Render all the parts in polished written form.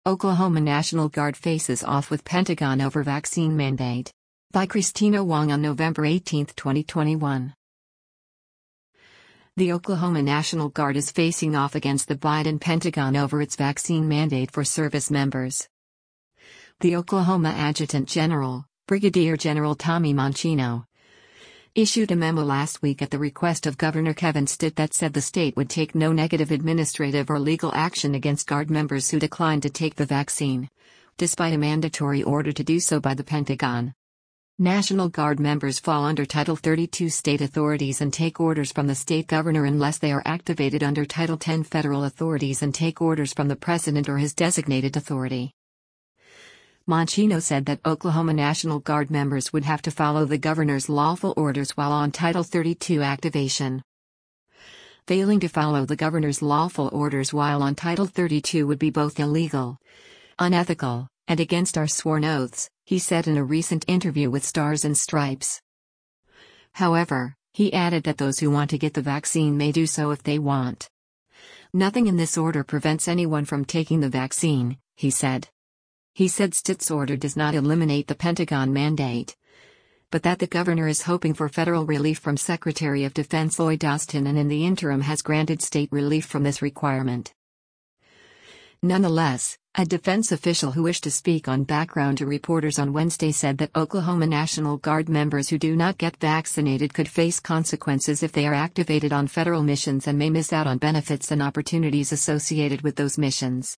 Oklahoma National Guard faces off with Pentagon over vaccine mandate. By Christina Wong on November 18, 2021. The Oklahoma National Guard is facing off against the Biden Pentagon over its vaccine mandate for service members. The Oklahoma Adjutant General, Brigadier General Tommy Monchino, issued a memo last week at the request of Governor Kevin Stitt that said the state would take no negative administrative or legal action against Guard members who declined to take the vaccine, despite a mandatory order to do so by the Pentagon. National Guard members fall under Title 32 state authorities and take orders from the state governor unless they are activated under Title 10 federal authorities and take orders from the president or his designated authority. Monchino said that Oklahoma National Guard members would have to follow the governor's lawful orders while on Title 32 activation. Failing to follow the governor's lawful orders while on Title 32 would be both illegal, unethical, and against our sworn oaths, he said in a recent interview with Stars and Stripes. However, he added that those who want to get the vaccine may do so if they want. Nothing in this order prevents anyone from taking the vaccine, he said. He said Stitt's order does not eliminate the Pentagon mandate, but that the governor is hoping for federal relief from Secretary of Defense Lloyd Austin and in the interim has granted state relief from this requirement. Nonetheless, a defense official who wished to speak on background to reporters on Wednesday said that Oklahoma National Guard members who do not get vaccinated could face consequences if they are activated on federal missions and may miss out on benefits and opportunities associated with those missions.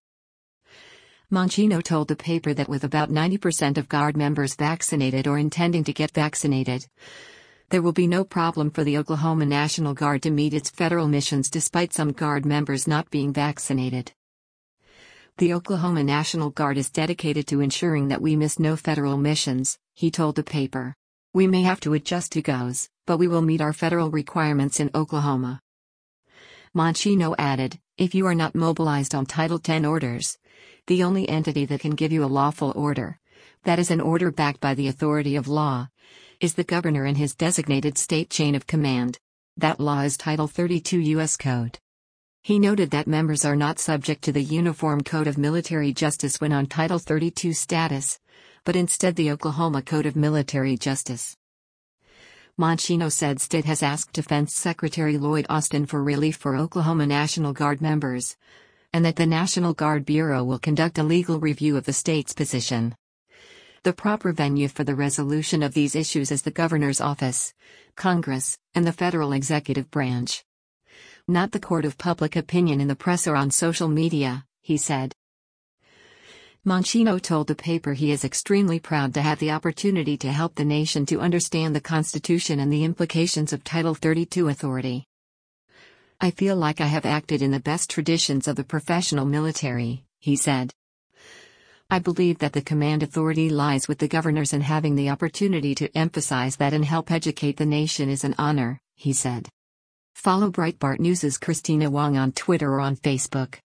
Monchino told the paper that with about 90% of Guard members vaccinated or intending to get vaccinated, there will be no problem for the Oklahoma National Guard to meet its federal missions despite some Guard members not being vaccinated. The Oklahoma National Guard is dedicated to ensuring that we miss no federal missions, he told the paper. We may have to adjust to goes, but we will meet our federal requirements in Oklahoma. Monchino added, if you are not mobilized on Title 10 orders, the only entity that can give you a lawful order, that is an order backed by the authority of law, is the governor and his designated state chain of command. That law is Title 32 U.S. Code. He noted that members are not subject to the Uniform Code of Military Justice when on Title 32 status, but instead the Oklahoma Code of Military Justice. Monchino said Stitt has asked Defense Secretary Lloyd Austin for relief for Oklahoma National Guard members, and that the National Guard Bureau will conduct a legal review of the state's position. The proper venue for the resolution of these issues is the governor's office, Congress, and the federal executive branch. Not the court of public opinion in the press or on social media, he said. Monchino told the paper he is extremely proud to have the opportunity to help the nation to understand the Constitution and the implications of Title 32 authority. I feel like I have acted in the best traditions of the professional military, he said. I believe that the command authority lies with the governors and having the opportunity to emphasize that and help educate the nation is an honor, he said. Follow Breitbart News' Christina Wong on Twitter or on Facebook.